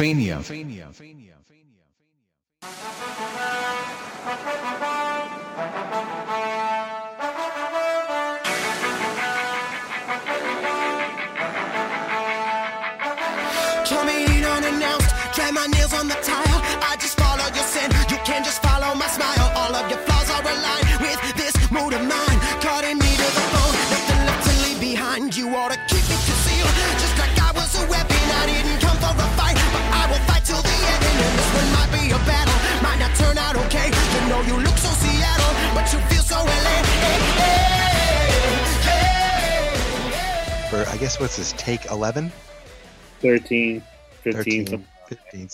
Coming unannounced, drag my nails on the tile. I just follow your sin, you can just follow my smile. All of your flaws are aligned with this mood of mine. Cutting me to the bone, nothing left to leave behind. You ought to keep me concealed, just like I was a weapon. I didn't come for a fight, but I will fight till the end. And this one might be a battle, might not turn out okay. You know you look so Seattle, but you feel so LA. For, I guess, what's this, take 11? 13, 15. 15.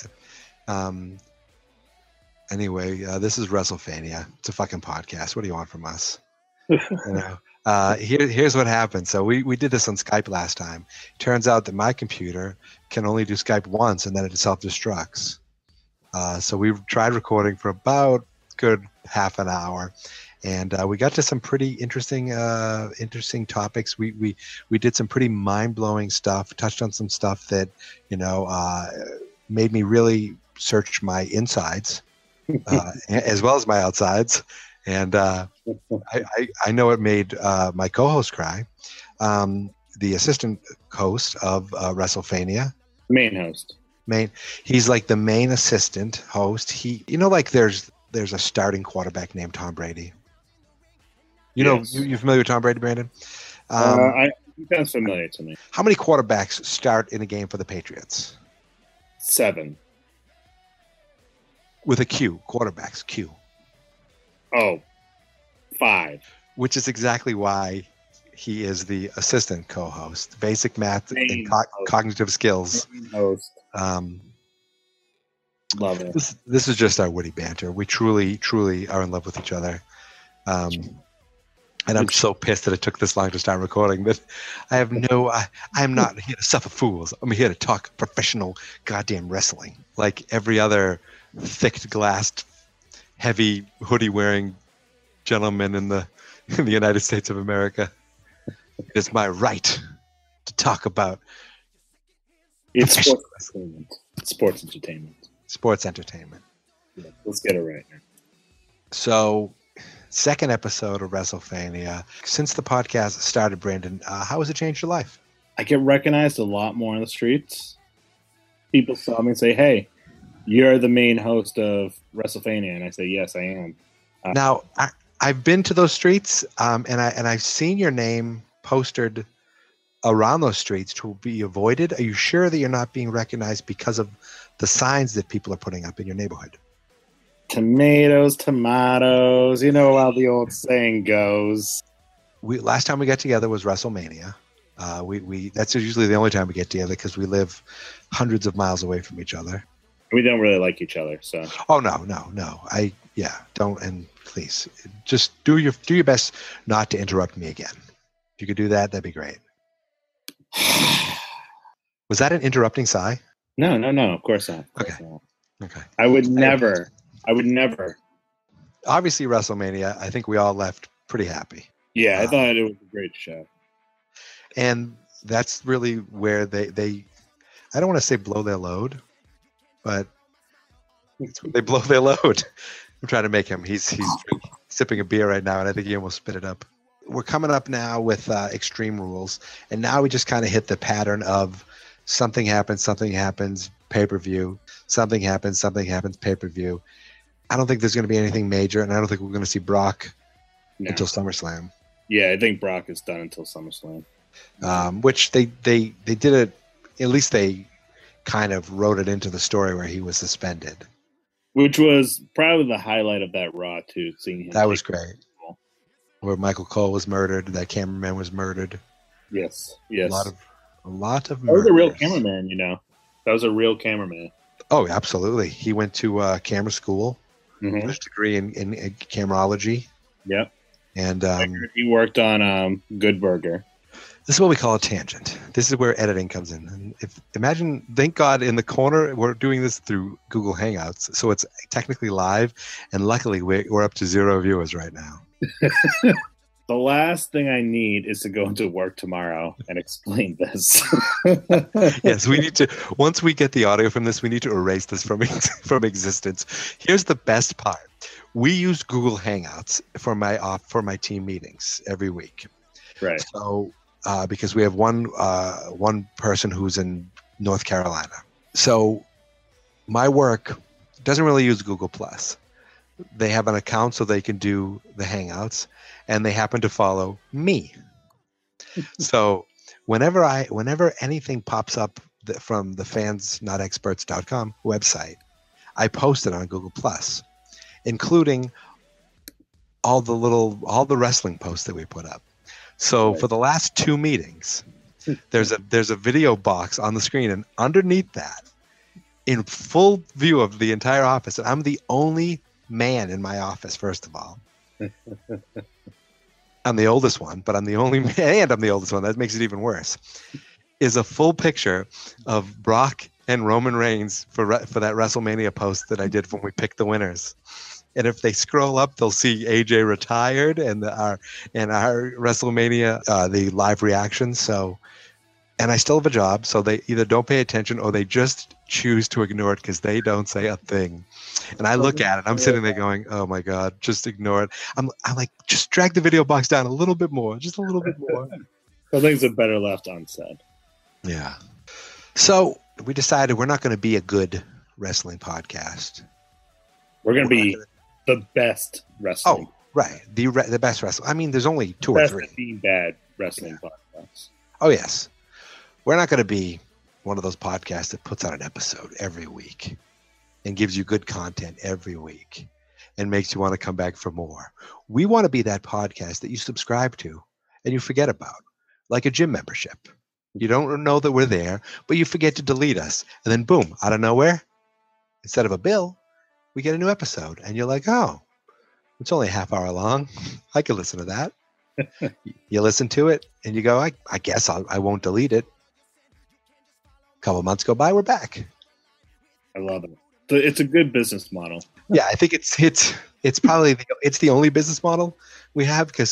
Anyway, this is WrestleFania. It's a fucking podcast. What do you want from us? You know, here's what happened. So we did this on Skype last time. Turns out that my computer can only do Skype once, and then it self-destructs. So we tried recording for about good half an hour, and we got to some pretty interesting topics. We did some pretty mind-blowing stuff, touched on some stuff that, you know, made me really search my insides as well as my outsides. And I know it made my co-host cry, the assistant host of WrestleFania. Main host. He's like the main assistant host. He, you know, like there's a starting quarterback named Tom Brady. You know, you're familiar with Tom Brady, Brandon? That's familiar to me. How many quarterbacks start in a game for the Patriots? 7. With a Q, quarterbacks, Q. Oh, 5. Which is exactly why he is the assistant co-host. Basic math and cognitive skills. Host. Love it. This is just our witty banter. We truly are in love with each other. And I'm so pissed that it took this long to start recording. But I am not here to suffer fools. I'm here to talk professional goddamn wrestling. Like every other thick-glassed, heavy hoodie-wearing gentleman in the United States of America. It is my right to talk about sports entertainment. Sports entertainment. Yeah, let's get it right now. So, second episode of WrestleFania. Since the podcast started, Brandon, how has it changed your life? I get recognized a lot more on the streets. People saw me and say, "Hey, you're the main host of WrestleFania," and I say, "Yes, I am." Now, I've been to those streets, and I've seen your name posted around those streets to be avoided. Are you sure that you're not being recognized because of the signs that people are putting up in your neighborhood? Tomatoes. You know how the old saying goes. Last time we got together was WrestleMania. That's usually the only time we get together because we live hundreds of miles away from each other. We don't really like each other, so. Oh no. Don't, and please just do your best not to interrupt me again. If you could do that, that'd be great. Was that an interrupting sigh? No, of course not. Okay. I would never. Obviously, WrestleMania, I think we all left pretty happy. Yeah, I thought it was a great show. And that's really where they I don't want to say blow their load, but they blow their load. I'm trying to make him. He's sipping a beer right now, and I think he almost spit it up. We're coming up now with Extreme Rules, and now we just kind of hit the pattern of something happens, pay-per-view, something happens, pay-per-view. I don't think there's going to be anything major, and I don't think we're going to see Brock until SummerSlam. Yeah, I think Brock is done until SummerSlam. Which they did it, at least they kind of wrote it into the story where he was suspended. Which was probably the highlight of that Raw, too. Seeing him. That was great. Where Michael Cole was murdered, that cameraman was murdered. Yes. A lot of murders. That was a real cameraman, you know. That was a real cameraman. Oh, absolutely. He went to camera school, got a degree in camerology. Yep. And he worked on Good Burger. This is what we call a tangent. This is where editing comes in. And thank God in the corner, we're doing this through Google Hangouts, so it's technically live, and luckily we're up to 0 viewers right now. The last thing I need is to go into work tomorrow and explain this. Yes, we need to. Once we get the audio from this, we need to erase this from existence. Here's the best part: we use Google Hangouts for my team meetings every week. Right. So because we have one person who's in North Carolina, so my work doesn't really use Google Plus. They have an account so they can do the Hangouts, and they happen to follow me. So whenever anything pops up from the fansnotexperts.com website, I post it on Google Plus, including all the wrestling posts that we put up. So for the last 2 meetings, there's a video box on the screen, and underneath that, in full view of the entire office, and I'm the only man in my office, first of all. I'm the oldest one, but I'm the only man, and I'm the oldest one. That makes it even worse. Is a full picture of Brock and Roman Reigns for that WrestleMania post that I did when we picked the winners. And if they scroll up, they'll see AJ retired and our WrestleMania the live reaction. So, and I still have a job, so they either don't pay attention or they just choose to ignore it because they don't say a thing. And I look at it, I'm sitting there going, "Oh my God, just ignore it." I'm like, just drag the video box down a little bit more, just a little bit more. Some things are better left unsaid. Yeah. So we decided we're not going to be a good wrestling podcast. We're going to be the best wrestling. Oh, right, the best wrestling. I mean, there's only 2 or 3. Being bad wrestling podcasts. Oh yes, we're not going to be one of those podcasts that puts out an episode every week and gives you good content every week and makes you want to come back for more. We want to be that podcast that you subscribe to and you forget about, like a gym membership. You don't know that we're there, but you forget to delete us. And then boom, out of nowhere, instead of a bill, we get a new episode. And you're like, oh, it's only a half hour long. I could listen to that. You listen to it and you go, I guess I won't delete it. A couple months go by, we're back. I love it. It's a good business model. Yeah, I think it's probably it's the only business model we have because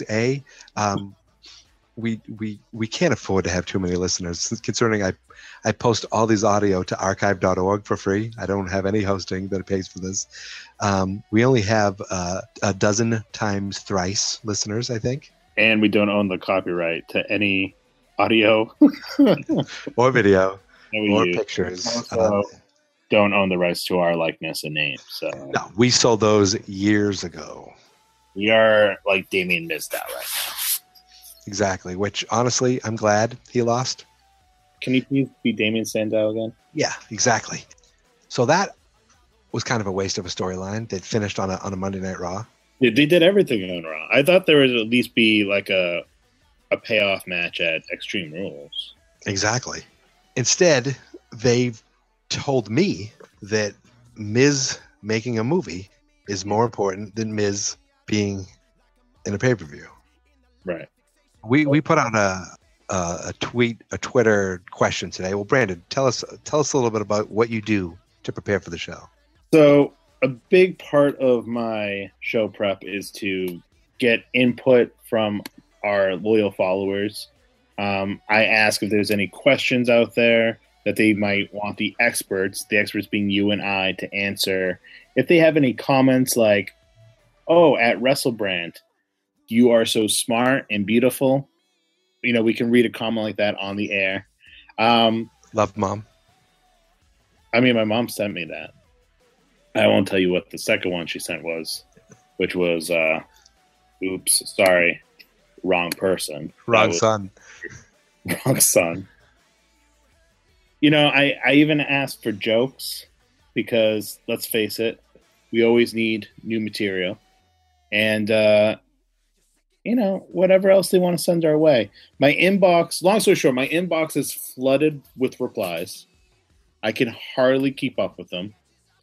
we can't afford to have too many listeners. Concerning I post all these audio to archive.org for free. I don't have any hosting that pays for this. We only have a dozen times thrice listeners, I think. And we don't own the copyright to any audio or video or pictures. Also, don't own the rights to our likeness and name. So no, we sold those years ago. We are like Damien Mizdow right now. Exactly, which honestly, I'm glad he lost. Can you please be Damien Sandow again? Yeah, exactly. So that was kind of a waste of a storyline that finished on a Monday Night Raw. Yeah, they did everything on Raw. I thought there would at least be like a payoff match at Extreme Rules. Exactly. Instead, they told me that Miz making a movie is more important than Miz being in a pay-per-view. Right. We put out a Twitter question today. Well, Brandon, tell us a little bit about what you do to prepare for the show. So a big part of my show prep is to get input from our loyal followers. I ask if there's any questions out there that they might want the experts being you and I, to answer. If they have any comments like, "Oh, at WrestleBrand, you are so smart and beautiful," we can read a comment like that on the air. Love, Mom. I mean, my mom sent me that. I won't tell you what the second one she sent was, which was, oops, sorry, wrong person. Wrong son. Wrong son. I even asked for jokes because, let's face it, we always need new material. And, whatever else they want to send our way. My inbox, long story short, my inbox is flooded with replies. I can hardly keep up with them.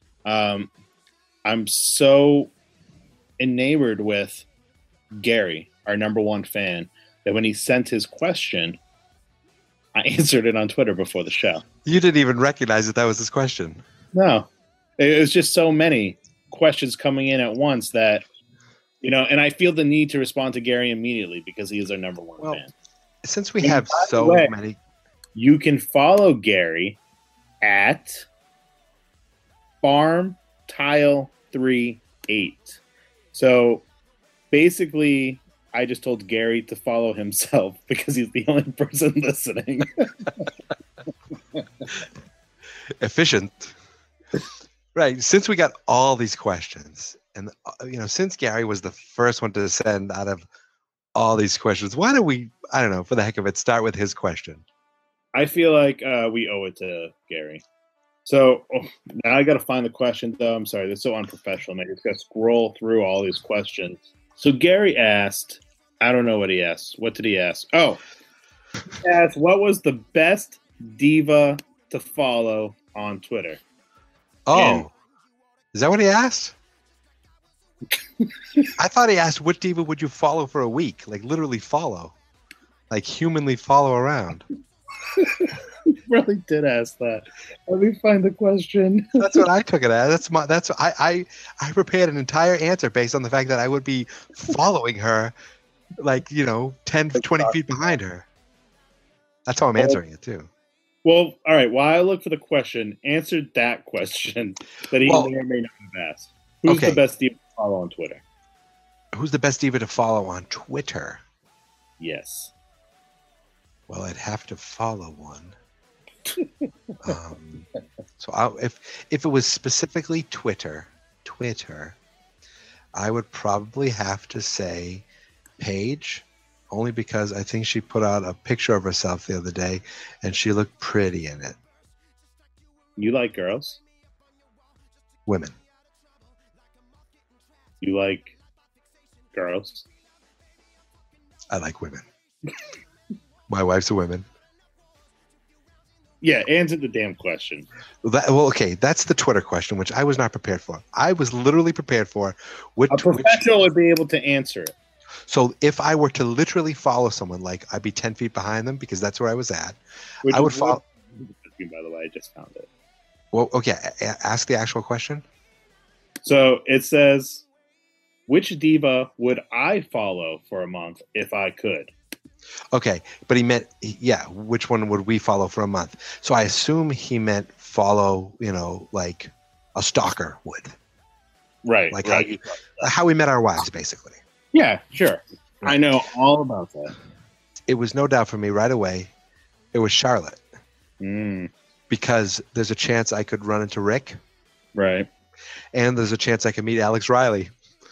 I'm so enamored with Gary, our number one fan, that when he sent his question, I answered it on Twitter before the show. You didn't even recognize that was his question. No. It was just so many questions coming in at once that And I feel the need to respond to Gary immediately because he is our number one fan. Since we And have by the so way, many, you can follow Gary at FarmTile38. So basically, I just told Gary to follow himself because he's the only person listening. efficient. Right. Since we got all these questions, and since Gary was the first one to send out of all these questions, why don't we, I don't know, for the heck of it, start with his question? I feel like we owe it to Gary. So now I got to find the question, though. I'm sorry, this is so unprofessional. I just got to scroll through all these questions. So Gary asked, I don't know what he asked. What did he ask? Oh, he asked, what was the best diva to follow on Twitter? Oh, is that what he asked? I thought he asked, what diva would you follow for a week? Like literally follow, like humanly follow around. He really did ask that. Let me find the question. That's what I took it as. I prepared an entire answer based on the fact that I would be following her, like 10, 20 feet behind her. That's how I'm answering it too. Well, all right. While I look for the question, answer that question that he may or may not have asked. Who's the best diva to follow on Twitter? Who's the best diva to follow on Twitter? Yes. Well, I'd have to follow one. So if it was specifically Twitter, I would probably have to say Paige, only because I think she put out a picture of herself the other day, and she looked pretty in it. You like girls? Women. You like girls? I like women. My wife's a woman. Yeah, answer the damn question. Okay, that's the Twitter question, which I was not prepared for. I was literally prepared for a professional would be able to answer it. So if I were to literally follow someone, like I'd be 10 feet behind them because that's where I was at. I would follow. By the way, I just found it. Well, okay, ask the actual question. So it says, which diva would I follow for a month if I could? Okay, but he meant, which one would we follow for a month? So I assume he meant follow, like a stalker would. Right. Like right. How we met our wives, basically. Yeah, sure. I know all about that. It was no doubt for me right away. It was Charlotte. Because there's a chance I could run into Rick. Right. And there's a chance I could meet Alex Riley.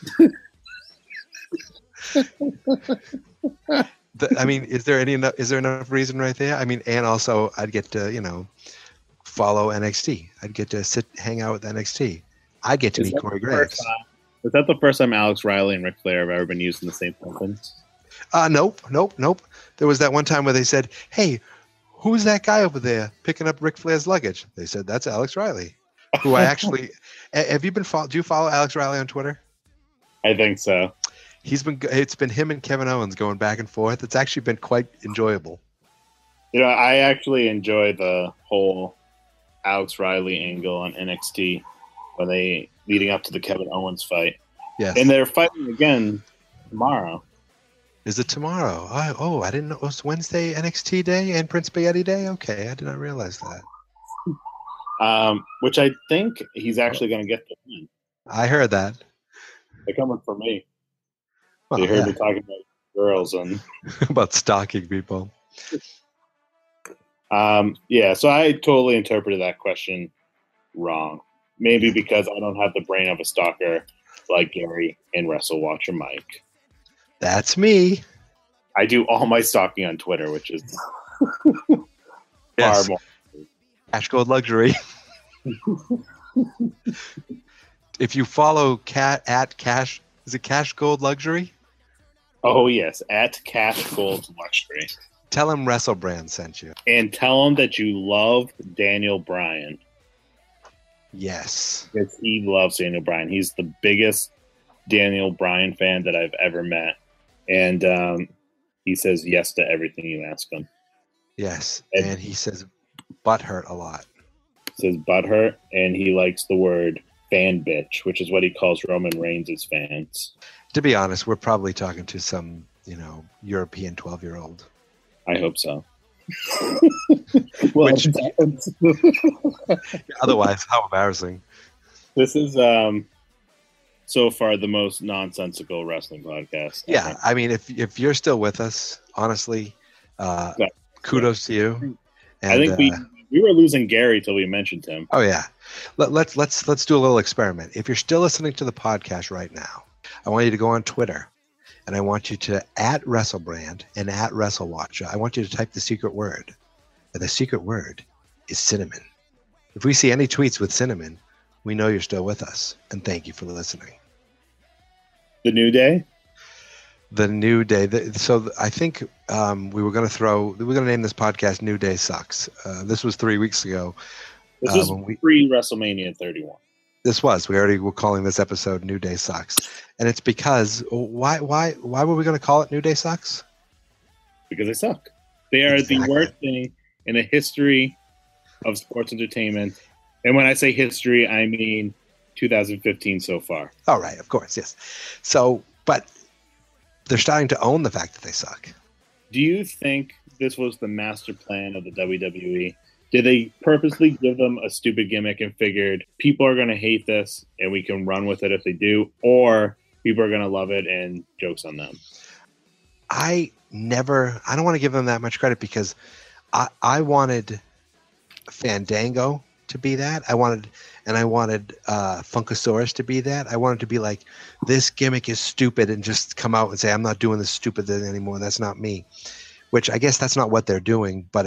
Is there enough reason right there? And also I'd get to, follow NXT. I'd get to hang out with NXT. I get to meet Corey Graves. Was that the first time Alex Riley and Ric Flair have ever been used in the same sentence? Nope. There was that one time where they said, "Hey, who's that guy over there picking up Ric Flair's luggage?" They said, "That's Alex Riley." Who I actually have you been do you follow Alex Riley on Twitter? I think so. It's been him and Kevin Owens going back and forth. It's actually been quite enjoyable. I actually enjoy the whole Alex Riley angle on NXT when they leading up to the Kevin Owens fight. Yes. And they're fighting again tomorrow. Is it tomorrow? I didn't know it was Wednesday NXT day and Prince Spaghetti day. Okay, I did not realize that. Which I think he's actually going to get the win. I heard that. They're coming for me. Well, they heard me talking about girls and about stalking people. So I totally interpreted that question wrong. Maybe because I don't have the brain of a stalker like Gary and Wrestle Watcher Mike. That's me. I do all my stalking on Twitter, which is yes. far more. Cash Gold Luxury. If you follow at Cash, is it Cash Gold Luxury? Oh, yes, at Cash Gold Luxury. Tell him WrestleBrand sent you. And tell him that you love Daniel Bryan. Yes. Because he loves Daniel Bryan. He's the biggest Daniel Bryan fan that I've ever met. And he says yes to everything you ask him. Yes. And he says butthurt a lot. He says butthurt, and he likes the word fan bitch, which is what he calls Roman Reigns' fans. To be honest, we're probably talking to some, European 12-year-old. I hope so. Which, otherwise, how embarrassing. This is so far the most nonsensical wrestling podcast. Yeah, I mean, if you're still with us, honestly, kudos to you. And, I think we were losing Gary till we mentioned him. Oh yeah, let's do a little experiment. If you're still listening to the podcast right now, I want you to go on Twitter, and I want you to @WrestleBrand and @WrestleWatch. I want you to type the secret word, and the secret word is cinnamon. If we see any tweets with cinnamon, we know you're still with us, and thank you for listening. The New Day? The New Day. So I think we were going to name this podcast New Day Sucks. This was 3 weeks ago. This was pre-WrestleMania 31. We already were calling this episode New Day Sucks. And it's because, why were we going to call it New Day Sucks? Because they suck. They are the worst thing in the history of sports entertainment. And when I say history, I mean 2015 so far. All right, of course, yes. So, but they're starting to own the fact that they suck. Do you think this was the master plan of the WWE? Did they purposely give them a stupid gimmick and figured people are going to hate this and we can run with it if they do, or people are going to love it and joke's on them? I don't want to give them that much credit because I wanted Fandango to be that. I wanted Funkasaurus to be that. I wanted to be like, this gimmick is stupid, and just come out and say, I'm not doing this stupid thing anymore. That's not me. Which I guess that's not what they're doing, but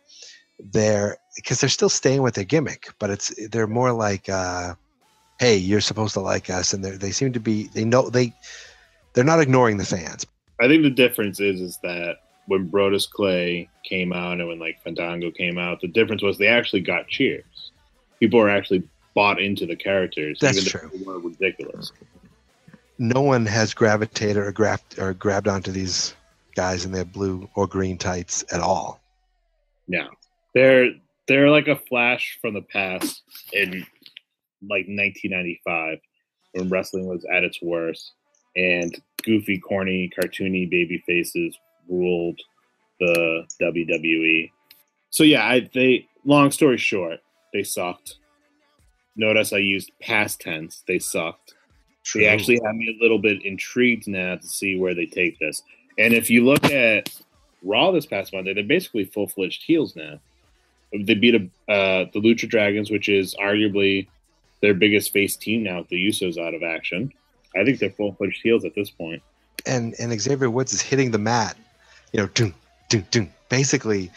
because they're still staying with their gimmick, but they're more like, hey, you're supposed to like us, and they seem to be, they're not ignoring the fans. I think the difference is that when Brodus Clay came out and when like Fandango came out, the difference was they actually got cheers. People are actually bought into the characters. That's even true. They were ridiculous. No one has gravitated or grabbed onto these guys in their blue or green tights at all. No, they're like a flash from the past in like 1995 when wrestling was at its worst and goofy, corny, cartoony baby faces ruled the WWE. So yeah, long story short, they sucked. Notice I used past tense. They sucked. True. They actually have me a little bit intrigued now to see where they take this. And if you look at Raw this past Monday, they're basically full-fledged heels now. They beat the Lucha Dragons, which is arguably their biggest face team now with the Usos out of action. I think they're full-fledged heels at this point. And Xavier Woods is hitting the mat, doom, doom, doom, basically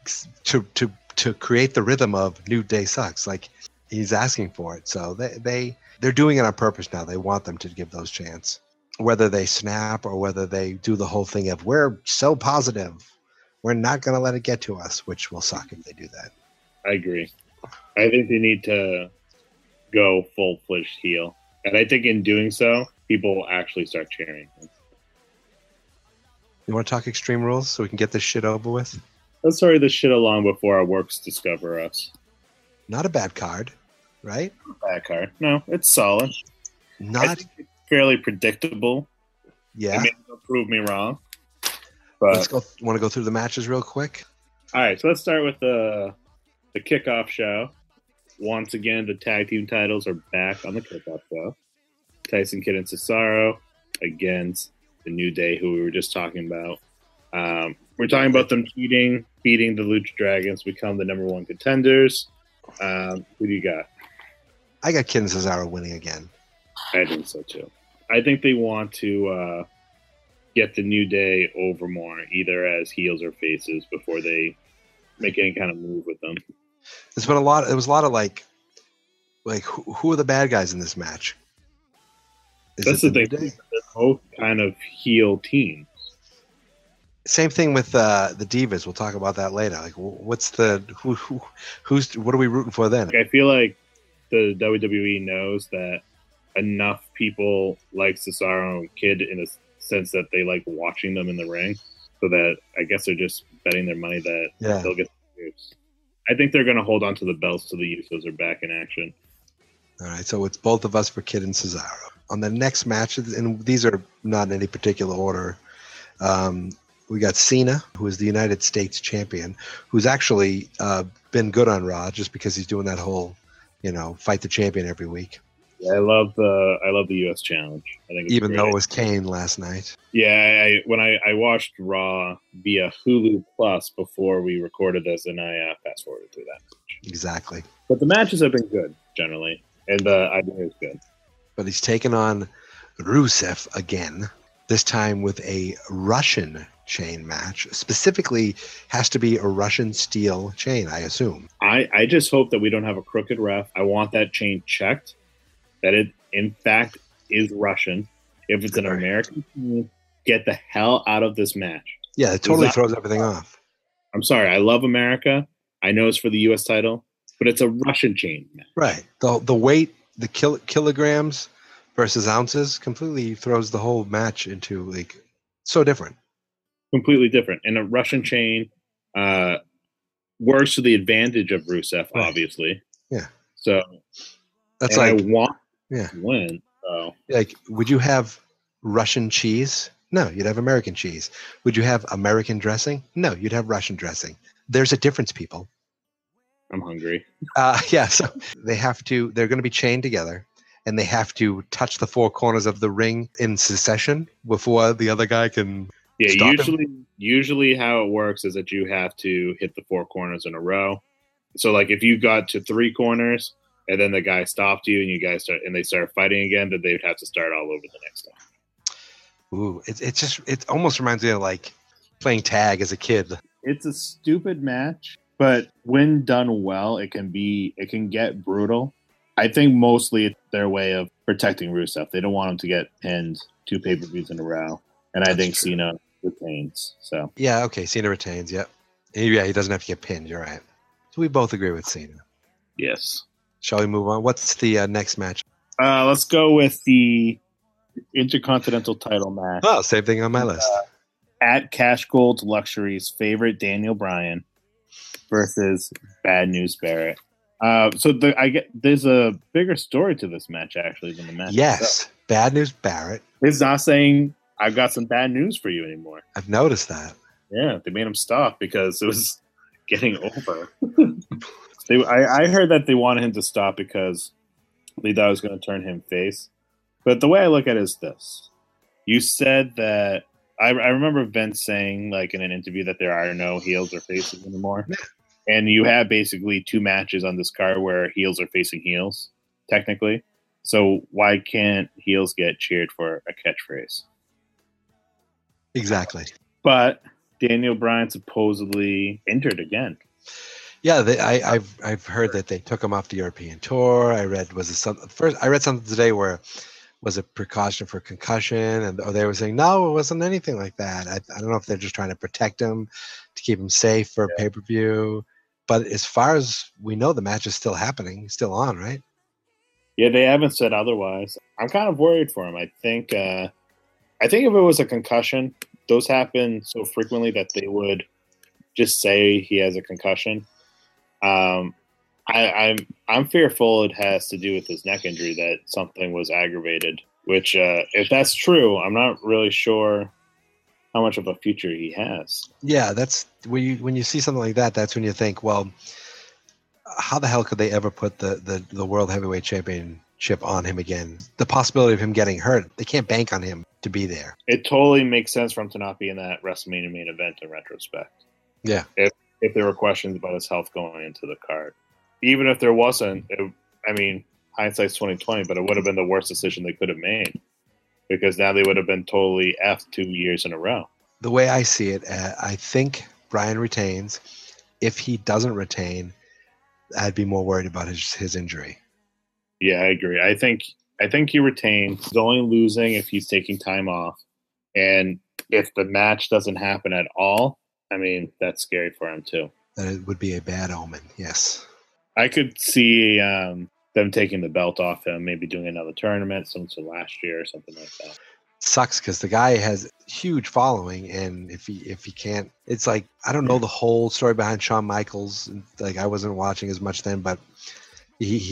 to create the rhythm of New Day Sucks. Like, he's asking for it. So they're doing it on purpose now. They want them to give those chants. Whether they snap or whether they do the whole thing of, we're so positive, we're not going to let it get to us, which will suck if they do that. I agree. I think they need to go full-fledged heel. And I think in doing so, people will actually start cheering. You want to talk Extreme Rules so we can get this shit over with? Let's hurry this shit along before our works discover us. Not a bad card, right? Bad card. No, it's solid. I think it's fairly predictable. Yeah. I mean, it'll prove me wrong. But let's go. Want to go through the matches real quick? All right, so let's start with the kickoff show. Once again, the tag team titles are back on the kickoff show. Tyson Kidd and Cesaro against the New Day, who we were just talking about. We're talking about them beating the Lucha Dragons, become the number one contenders. Who do you got? I got Kidd and Cesaro winning again. I think so too. I think they want to get the New Day over more, either as heels or faces, before they make any kind of move with them. There's been there was a lot of like who are the bad guys in this match? That's the thing. They're both kind of heel teams. Same thing with the Divas. We'll talk about that later. Like, what's what are we rooting for then? I feel like the WWE knows that enough people like Cesaro and Kidd in a sense that they like watching them in the ring, so that I guess they're just betting their money that they'll get the Usos. I think they're going to hold on to the belts till the Usos are back in action. All right, so it's both of us for Kid and Cesaro. On the next match, and these are not in any particular order, we got Cena, who is the United States champion, who's actually been good on Raw just because he's doing that whole, fight the champion every week. Yeah, I love the U.S. challenge. I think it's even great. though it was Kane last night. Yeah, when I watched Raw via Hulu Plus before we recorded this, and I fast forwarded through that. Exactly. But the matches have been good generally, and the idea is good. But he's taken on Rusev again. This time with a Russian chain match. Specifically, has to be a Russian steel chain, I assume. I just hope that we don't have a crooked ref. I want that chain checked, that it, in fact, is Russian. If it's an American chain, get the hell out of this match. Yeah, it totally throws everything off. I'm sorry. I love America. I know it's for the U.S. title, but it's a Russian chain match. Right. The weight, the kilograms versus ounces completely throws the whole match into, so different. Completely different. And a Russian chain works to the advantage of Rusev, obviously. Yeah. So that's I want to win. So. Would you have Russian cheese? No, you'd have American cheese. Would you have American dressing? No, you'd have Russian dressing. There's a difference, people. I'm hungry. So they're going to be chained together, and they have to touch the four corners of the ring in succession before the other guy can. Yeah, usually how it works is that you have to hit the four corners in a row. So, if you got to three corners and then the guy stopped you and they start fighting again, then they would have to start all over the next time. Ooh, it almost reminds me of playing tag as a kid. It's a stupid match, but when done well, it can get brutal. I think mostly it's their way of protecting Rusev. They don't want him to get pinned 2 pay-per-views in a row, and I think Cena retains. So yeah, okay, Cena retains. Yep. Yeah, he doesn't have to get pinned. You're right. So we both agree with Cena. Yes. Shall we move on? What's the next match? Let's go with the Intercontinental title match. Oh, same thing on my list. At Cash Gold's Luxury's favorite Daniel Bryan versus Bad News Barrett. There's a bigger story to this match actually than the match. Yes, itself. Bad News Barrett. He's not saying I've got some bad news for you anymore. I've noticed that. Yeah, they made him stop because it was getting over. I heard that they wanted him to stop because they thought it was going to turn him face. But the way I look at it is this. You said that I remember Vince saying in an interview that there are no heels or faces anymore. And you have basically 2 matches on this card where heels are facing heels, technically. So why can't heels get cheered for a catchphrase? Exactly. But Daniel Bryan supposedly injured again. Yeah, I've heard that they took him off the European tour. I read something today where was it precaution for concussion, and they were saying no, it wasn't anything like that. I don't know if they're just trying to protect him to keep him safe for a pay-per-view. But as far as we know, the match is still happening, still on, right? Yeah, they haven't said otherwise. I'm kind of worried for him. I think if it was a concussion, those happen so frequently that they would just say he has a concussion. I'm fearful it has to do with his neck injury, that something was aggravated. Which, if that's true, I'm not really sure how much of a future he has. Yeah, that's when you see something like that. That's when you think, well, how the hell could they ever put the World Heavyweight Championship on him again? The possibility of him getting hurt, they can't bank on him to be there. It totally makes sense for him to not be in that WrestleMania main event in retrospect. Yeah. If there were questions about his health going into the card. Even if there wasn't, hindsight's 20/20, but it would have been the worst decision they could have made. Because now they would have been totally effed 2 years in a row. The way I see it, I think Bryan retains. If he doesn't retain, I'd be more worried about his injury. Yeah, I agree. I think he retains. He's only losing if he's taking time off. And if the match doesn't happen at all, that's scary for him too. That would be a bad omen, yes. I could see them taking the belt off him, maybe doing another tournament, similar to last year or something like that. Sucks because the guy has huge following, and if he can't, it's I don't know the whole story behind Shawn Michaels. I wasn't watching as much then, but he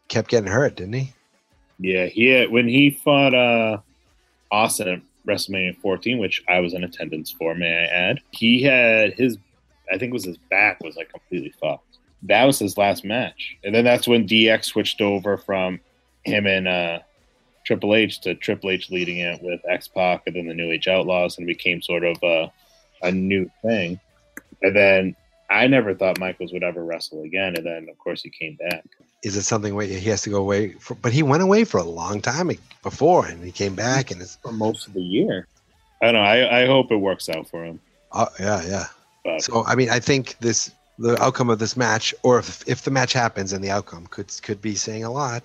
kept getting hurt, didn't he? Yeah, when he fought Austin at WrestleMania 14, which I was in attendance for, may I add, he had I think it was his back was like completely fucked. That was his last match. And then that's when DX switched over from him and Triple H to Triple H leading it with X-Pac and then the New Age Outlaws, and it became sort of a new thing. And then I never thought Michaels would ever wrestle again. And then, of course, he came back. Is it something where he has to go away for? But he went away for a long time before, and he came back, and it's for most of the year. I don't know. I hope it works out for him. Yeah. But, so, I mean, I think the outcome of this match, or if the match happens and the outcome could be saying a lot.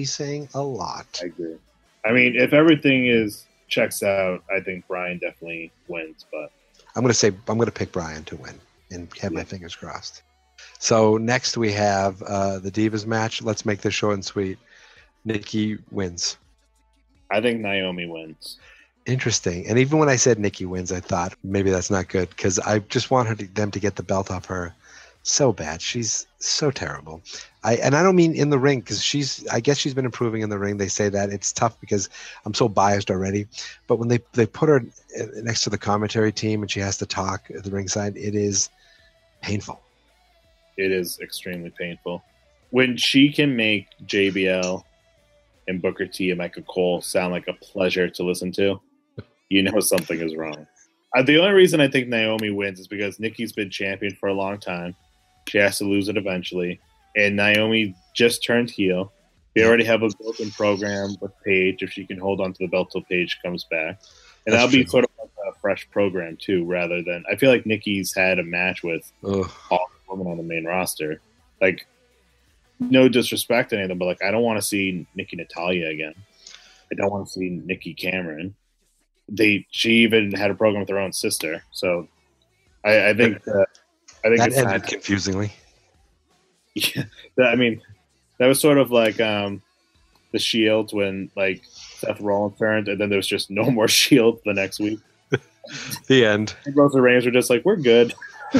I agree. I mean, if everything checks out, I think Bryan definitely wins. But I'm going to pick Bryan to win and have my fingers crossed. So next we have the Divas match. Let's make this short and sweet. Nikki wins. I think Naomi wins. Interesting. And even when I said Nikki wins, I thought maybe that's not good because I just want them to get the belt off her so bad. She's so terrible. I don't mean in the ring because I guess she's been improving in the ring. They say that it's tough because I'm so biased already. But when they put her next to the commentary team and she has to talk at the ringside, it is painful. It is extremely painful. When she can make JBL and Booker T and Michael Cole sound like a pleasure to listen to, you know something is wrong. The only reason I think Naomi wins is because Nikki's been champion for a long time. She has to lose it eventually. And Naomi just turned heel. They already have a built-in program with Paige if she can hold on to the belt till Paige comes back. And that'll be sort of like a fresh program, too, rather than... I feel like Nikki's had a match with all the women on the main roster. Like, no disrespect to any of them, but like, I don't want to see Nikki Natalia again. I don't want to see Nikki Cameron. She even had a program with her own sister. So I think that it's ended confusingly. Yeah, I mean, that was sort of like the Shield when like Seth Rollins turned, and then there was just no more Shield the next week. The end. And Rosa Reigns were just like, we're good.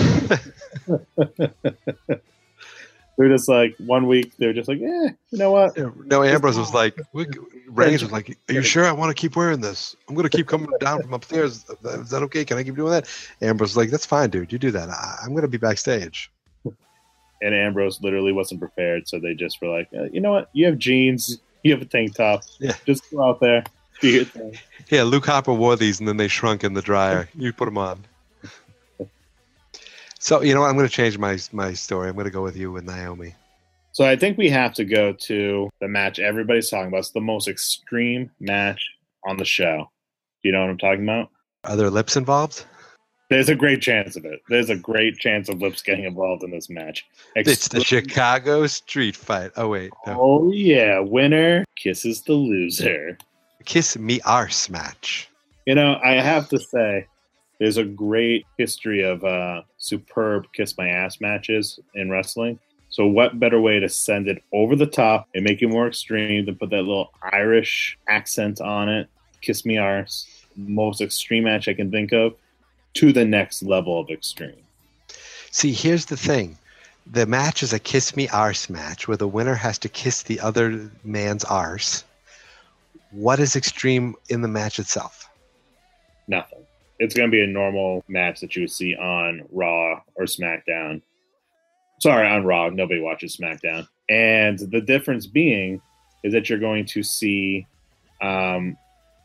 They're just like 1 week. They're just like, you know what? No, Ambrose was like, Reigns was like, are you sure I want to keep wearing this? I'm going to keep coming down from upstairs. Is that okay? Can I keep doing that? Ambrose was like, that's fine, dude. You do that. I'm going to be backstage. And Ambrose literally wasn't prepared, so they just were like, you know what? You have jeans. You have a tank top. Yeah. Just go out there. Do your thing. Yeah, Luke Harper wore these, and then they shrunk in the dryer. You put them on. So, you know what? I'm going to change my story. I'm going to go with you with Naomi. So I think we have to go to the match everybody's talking about. It's the most extreme match on the show. Do you know what I'm talking about? Are there lips involved? There's a great chance of it. There's a great chance of lips getting involved in this match. It's the Chicago Street Fight. Oh, wait. No. Oh, yeah. Winner kisses the loser. Kiss me arse match. You know, I have to say, there's a great history of superb kiss my ass matches in wrestling. So what better way to send it over the top and make it more extreme than put that little Irish accent on it? Kiss me arse. Most extreme match I can think of. To the next level of extreme. See, here's the thing. The match is a kiss me arse match where the winner has to kiss the other man's arse. What is extreme in the match itself? Nothing. It's going to be a normal match that you would see on Raw or SmackDown. Sorry, on Raw. Nobody watches SmackDown. And the difference being is that you're going to see... butt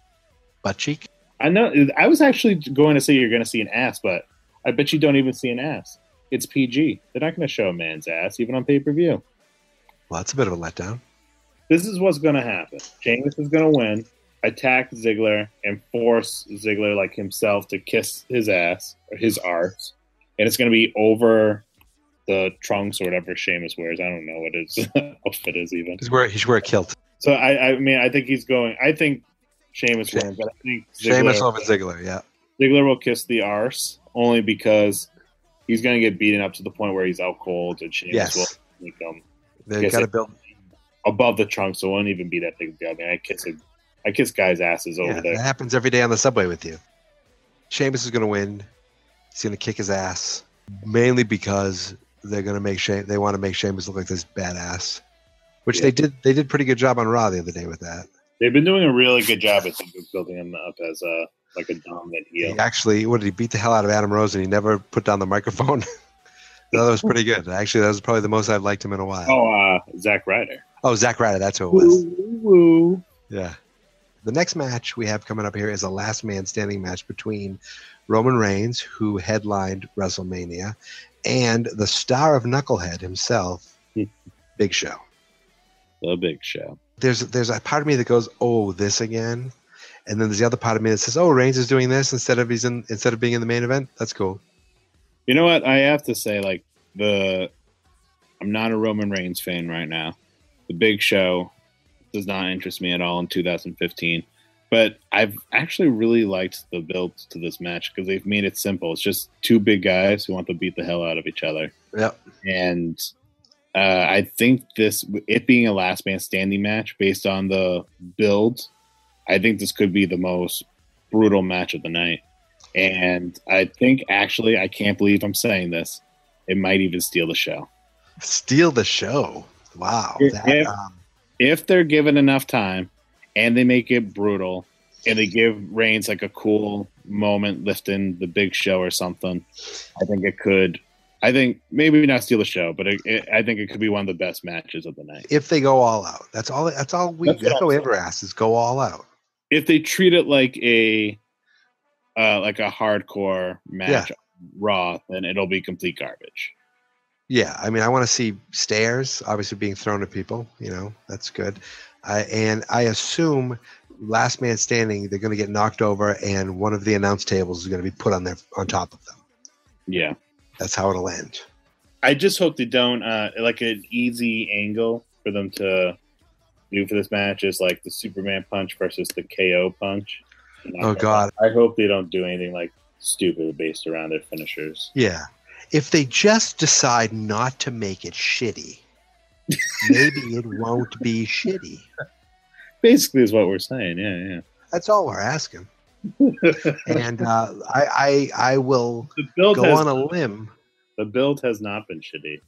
cheek? I know. I was actually going to say you're going to see an ass, but I bet you don't even see an ass. It's PG. They're not going to show a man's ass, even on pay-per-view. Well, that's a bit of a letdown. This is what's going to happen. Sheamus is going to win, attack Ziggler, and force Ziggler, like himself, to kiss his ass, or his arse. And it's going to be over the trunks or whatever Sheamus wears. I don't know what his outfit is even. He should wear a kilt. So, I mean, I think he's going... I think Sheamus wins, but I think Sheamus over Ziggler, yeah. Ziggler will kiss the arse only because he's going to get beaten up to the point where he's out cold, and Sheamus will make him. They got to build above the trunk, so it won't even be that big of a deal. I mean, I kiss guys' asses over there. That happens every day on the subway with you. Sheamus is going to win. He's going to kick his ass, mainly because they're going to they want to make Sheamus look like this badass which they did pretty good job on Raw the other day with that. They've been doing a really good job, I think, of building him up as a dominant heel. He actually, what did he beat the hell out of Adam Rose and he never put down the microphone? That was pretty good. Actually, that was probably the most I've liked him in a while. Oh, Zack Ryder. Oh, Zack Ryder, that's who it was. Woo. Yeah. The next match we have coming up here is a last man standing match between Roman Reigns, who headlined WrestleMania, and the star of Knucklehead himself, Big Show. The Big Show. There's a part of me that goes, oh, this again, and then there's the other part of me that says, oh, Reigns is doing this instead of being in the main event. That's cool. You know what? I have to say, I'm not a Roman Reigns fan right now. The Big Show does not interest me at all in 2015. But I've actually really liked the build to this match because they've made it simple. It's just two big guys who want to beat the hell out of each other. Yep. And I think it being a last man standing match based on the build, I think this could be the most brutal match of the night. And I think, actually, I can't believe I'm saying this, it might even steal the show. Steal the show? Wow. If they're given enough time and they make it brutal and they give Reigns like a cool moment lifting the Big Show or something, I think maybe not steal the show, but I think it could be one of the best matches of the night. If they go all out. That's all we ever ask is go all out. If they treat it like a hardcore match, Raw, then it'll be complete garbage. Yeah, I mean, I want to see stairs, obviously being thrown at people. That's good. And I assume last man standing, they're going to get knocked over, and one of the announce tables is going to be put on top of them. Yeah, that's how it'll end. I just hope they don't like an easy angle for them to do for this match is like the Superman punch versus the KO punch. Oh God! I hope they don't do anything like stupid based around their finishers. Yeah, if they just decide not to make it shitty, maybe it won't be shitty. Basically, is what we're saying. Yeah. That's all we're asking. And I will go on a limb. The build has not been shitty.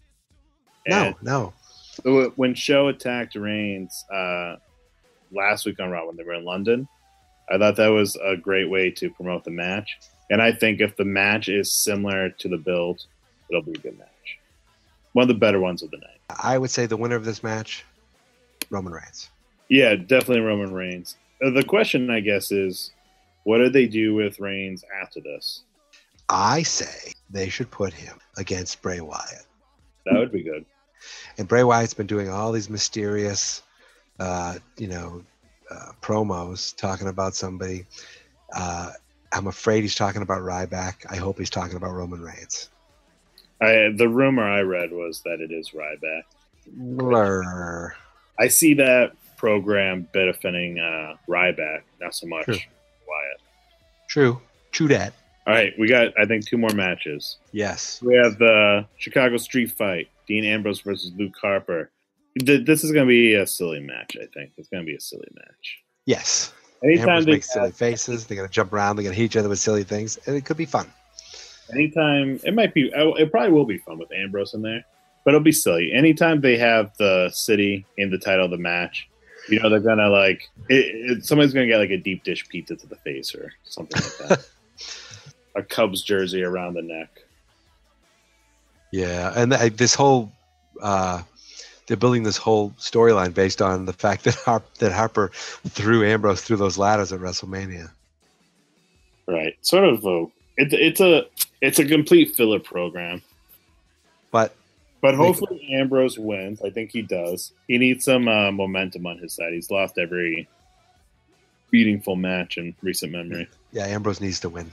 No. When Show attacked Reigns last week on Raw when they were in London, I thought that was a great way to promote the match. And I think if the match is similar to the build, it'll be a good match. One of the better ones of the night. I would say the winner of this match, Roman Reigns. Yeah, definitely Roman Reigns. The question, I guess, is what do they do with Reigns after this? I say they should put him against Bray Wyatt. That would be good. And Bray Wyatt's been doing all these mysterious, promos talking about somebody. I'm afraid he's talking about Ryback. I hope he's talking about Roman Reigns. The rumor I read was that it is Ryback. Blur. I see that program benefiting Ryback, not so much Wyatt. True that. All right, we got, I think, 2 more matches. Yes. We have the Chicago Street Fight, Dean Ambrose versus Luke Harper. This is going to be a silly match, I think. It's going to be a silly match. Yes. Anytime Ambrose makes silly faces. They're going to jump around. They're going to hit each other with silly things. And it could be fun. Anytime, it probably will be fun with Ambrose in there, but it'll be silly. Anytime they have the city in the title of the match, they're going to somebody's going to get like a deep dish pizza to the face or something like that. A Cubs jersey around the neck. Yeah, and this whole they're building this whole storyline based on the fact that Harper threw Ambrose through those ladders at WrestleMania. Right, sort of. It's a complete filler program. But hopefully Ambrose wins. I think he does. He needs some momentum on his side. He's lost every meaningful match in recent memory. Yeah, Ambrose needs to win.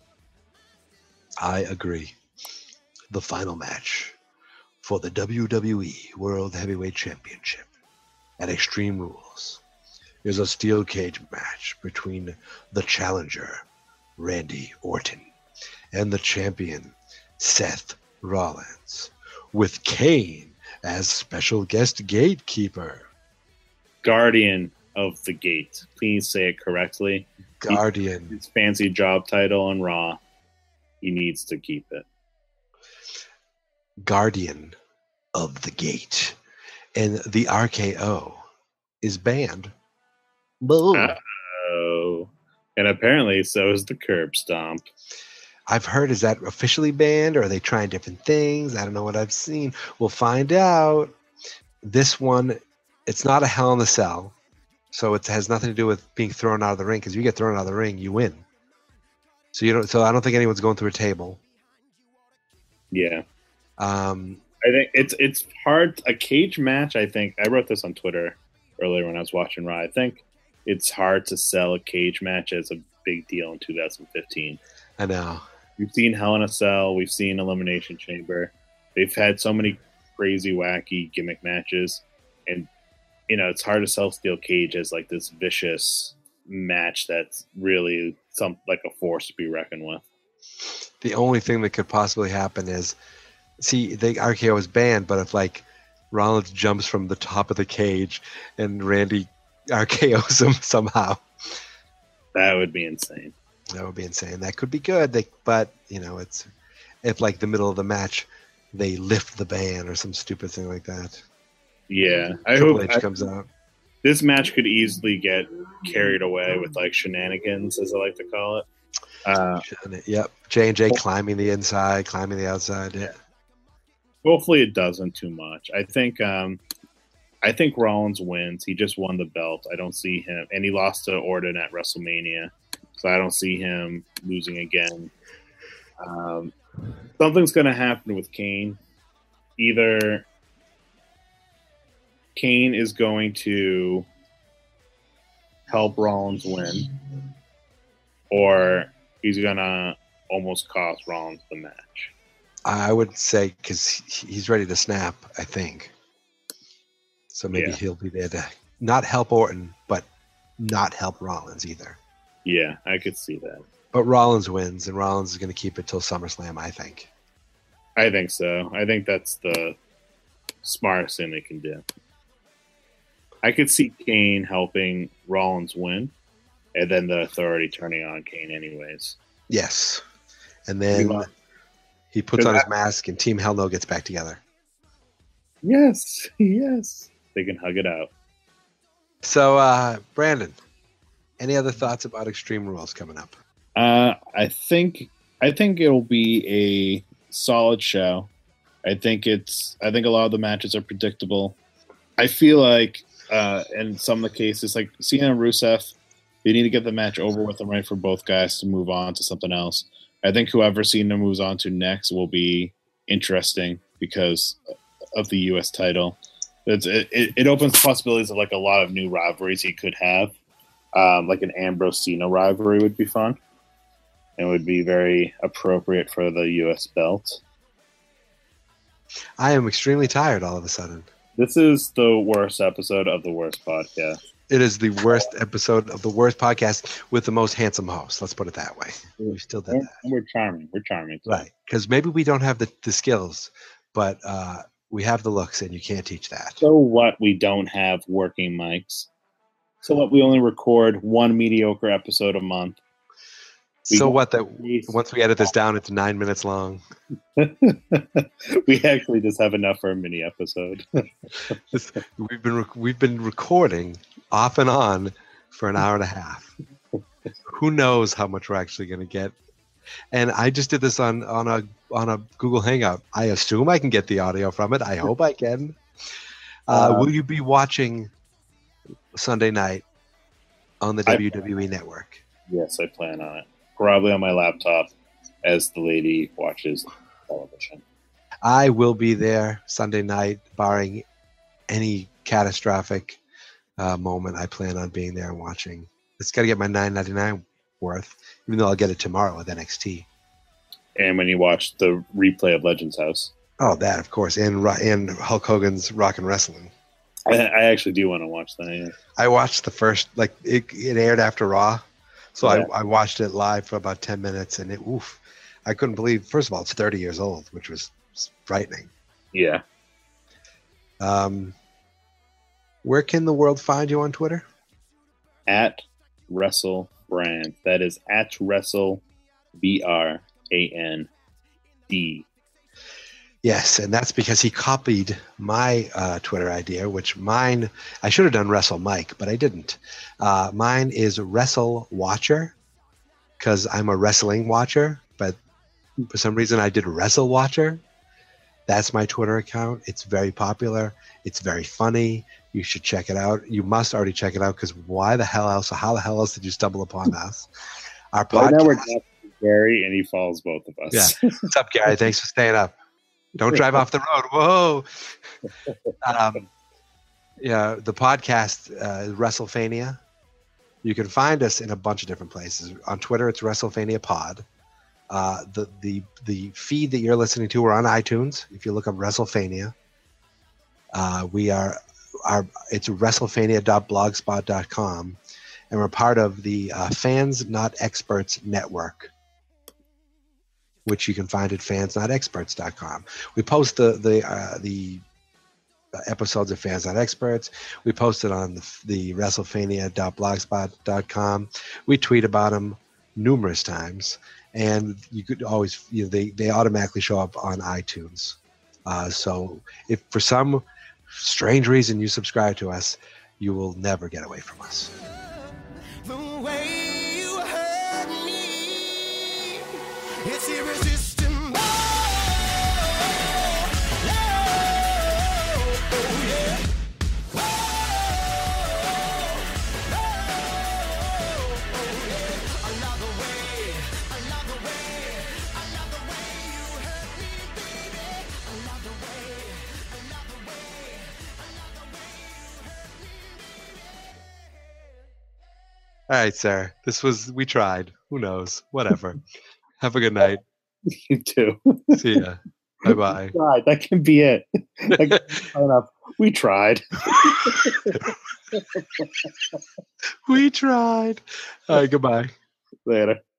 I agree. The final match for the WWE World Heavyweight Championship at Extreme Rules is a steel cage match between the challenger, Randy Orton, and the champion, Seth Rollins, with Kane as special guest gatekeeper. Guardian of the Gate. Please say it correctly. Guardian. His fancy job title on Raw. He needs to keep it. Guardian of the Gate. and the RKO is banned. Boom. Oh, and apparently so is the curb stomp. I've heard, is that officially banned, or are they trying different things? I don't know what I've seen. We'll find out. This one, it's not a Hell in a Cell, so it has nothing to do with being thrown out of the ring, because if you get thrown out of the ring, you win. So I don't think anyone's going through a table. Yeah. I think it's hard. A cage match, I think, I wrote this on Twitter earlier when I was watching Raw. I think it's hard to sell a cage match as a big deal in 2015. I know. We've seen Hell in a Cell. We've seen Elimination Chamber. They've had so many crazy, wacky gimmick matches. And, it's hard to sell steel cage as like this vicious match that's really like a force to be reckoned with. The only thing that could possibly happen is, the RKO is banned, but if like Rollins jumps from the top of the cage and Randy RKO's him somehow. That would be insane. That would be insane. That could be good. But it's if like the middle of the match they lift the ban or some stupid thing like that. Yeah, Triple H comes out. This match could easily get carried away with like shenanigans, as I like to call it. Yep, J&J climbing the inside, climbing the outside. Yeah. Hopefully, it doesn't too much. I think Rollins wins. He just won the belt. I don't see him, and he lost to Orton at WrestleMania. So I don't see him losing again. Something's going to happen with Kane. Either Kane is going to help Rollins win, or he's going to almost cost Rollins the match. I would say because he's ready to snap, I think. So maybe he'll be there to not help Orton, but not help Rollins either. Yeah, I could see that. But Rollins wins, and Rollins is going to keep it till SummerSlam, I think. I think so. I think that's the smartest thing they can do. I could see Kane helping Rollins win, and then the Authority turning on Kane anyways. Yes. And then he puts on his mask, and Team Hell No gets back together. Yes. They can hug it out. So, Brandon, any other thoughts about Extreme Rules coming up? I think it'll be a solid show. I think a lot of the matches are predictable. I feel like in some of the cases, like Cena and Rusev, they need to get the match over with and right for both guys to move on to something else. I think whoever Cena moves on to next will be interesting because of the U.S. title. It opens the possibilities of like a lot of new rivalries he could have. Like an Ambrose Cena rivalry would be fun. And would be very appropriate for the U.S. belt. I am extremely tired all of a sudden. This is the worst episode of the worst podcast. It is the worst episode of the worst podcast with the most handsome host. Let's put it that way. We still did that. We're charming. We're charming. Right. Because maybe we don't have the skills, but we have the looks, and you can't teach that. So what? We don't have working mics. So what? We only record one mediocre episode a month. So what? That once we edit this down, it's 9 minutes long. We actually just have enough for a mini episode. We've been recording off and on for an hour and a half. Who knows how much we're actually going to get? And I just did this on a Google Hangout. I assume I can get the audio from it. I hope I can. Will you be watching Sunday night on the WWE Network? Yes, I plan on it. Probably on my laptop as the lady watches television. I will be there Sunday night, barring any catastrophic moment. I plan on being there and watching. It's got to get my $9.99 worth, even though I'll get it tomorrow with NXT. And when you watch the replay of Legends House. Oh, that, of course. And Hulk Hogan's Rock and Wrestling. I actually do want to watch that. Yeah. I watched the first, it aired after Raw. So yeah. I watched it live for about 10 minutes, and I couldn't believe, first of all, it's 30 years old, which was frightening. Yeah. Where can the world find you on Twitter? At WrestleBrand. That is at WrestleBrand. Yes, and that's because he copied my Twitter idea, which mine, I should have done Wrestle Mike, but I didn't. Mine is Wrestle Watcher, because I'm a wrestling watcher, but for some reason I did Wrestle Watcher. That's my Twitter account. It's very popular. It's very funny. You should check it out. You must already check it out, because how the hell else did you stumble upon us? Our podcast. Right now we're talking to Gary, and he follows both of us. Yeah. What's up, Gary? Thanks for staying up. Don't drive off the road. Whoa. Yeah, the podcast, WrestleFania. You can find us in a bunch of different places. On Twitter, it's WrestleFania Pod. The feed that you're listening to, we're on iTunes. If you look up WrestleFania, it's WrestleFania.blogspot.com, and we're part of the Fans Not Experts Network, which you can find at fansnotexperts.com. We post the episodes of Fans Not Experts. We post it on the WrestleFania.blogspot.com. We tweet about them numerous times, and you could always, they automatically show up on iTunes. So if for some strange reason you subscribe to us, you will never get away from us. The way you hurt me, it's irresistible. All right, sir. We tried. Who knows? Whatever. Have a good night. You too. See ya. Bye-bye. God, that can be it. We tried. We tried. All right, goodbye. Later.